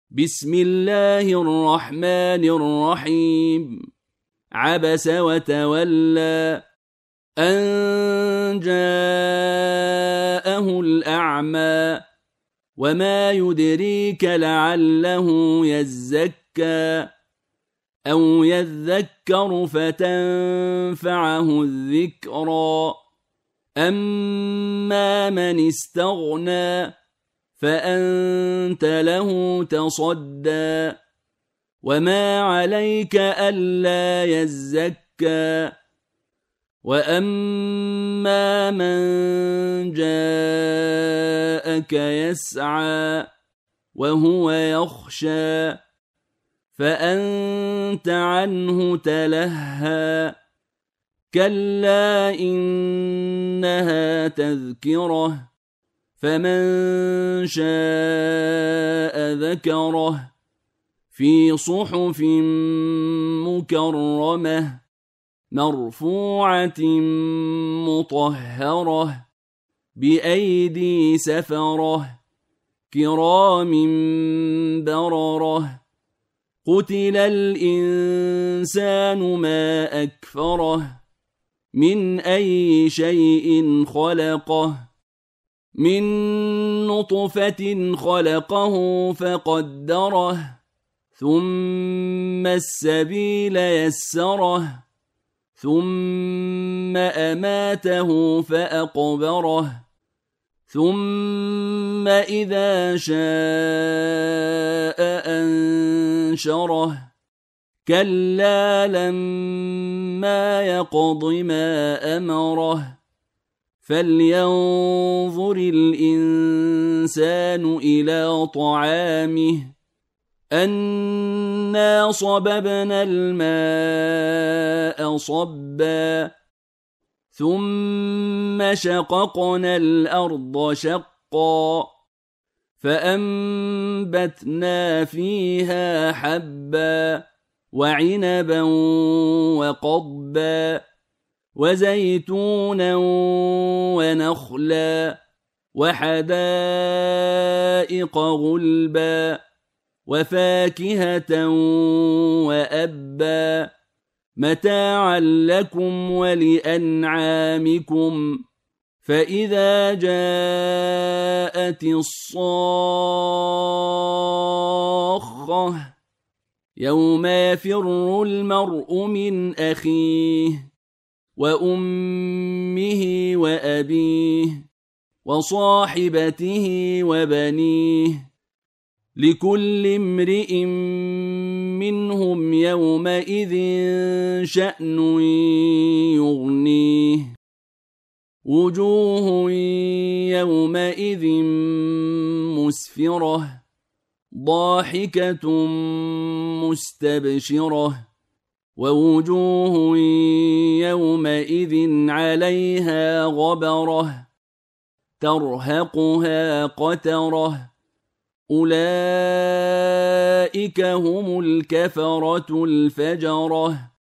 بسم الله الرحمن الرحيم. عبس وتولى أن جاءه الأعمى وما يدريك لعله يزكى أو يذكر فتنفعه الذكرى أما من استغنى فأنت له تصدى وما عليك ألا يزكى وأما من جاءك يسعى وهو يخشى فأنت عنه تلهى كلا إنها تذكرة فمن شاء ذكره في صحف مكرمة مرفوعة مطهرة بأيدي سفرة كرام بررة قتل الإنسان ما أكفره من أي شيء خلقه من نطفة خلقه فقدره ثم السبيل يسره ثم أماته فأقبره ثم إذا شاء أنشره كلا لما يقض ما أمره فلينظر الإنسان إلى طعامه أنا صببنا الماء صبا ثم شققنا الأرض شقا فأنبتنا فيها حبا وعنبا وقضبا وزيتونا ونخلا وحدائق غلبا وفاكهة وأبا متاعا لكم ولأنعامكم فإذا جاءت الصاخة يوم يفر المرء من أخيه وأمه وأبيه وصاحبته وبنيه لكل امرئ منهم يومئذ شأن يغنيه وجوه يومئذ مسفرة ضاحكة مستبشرة ووجوه يومئذ عليها غبرة ترهقها قترة أولئك هم الكفرة الفجرة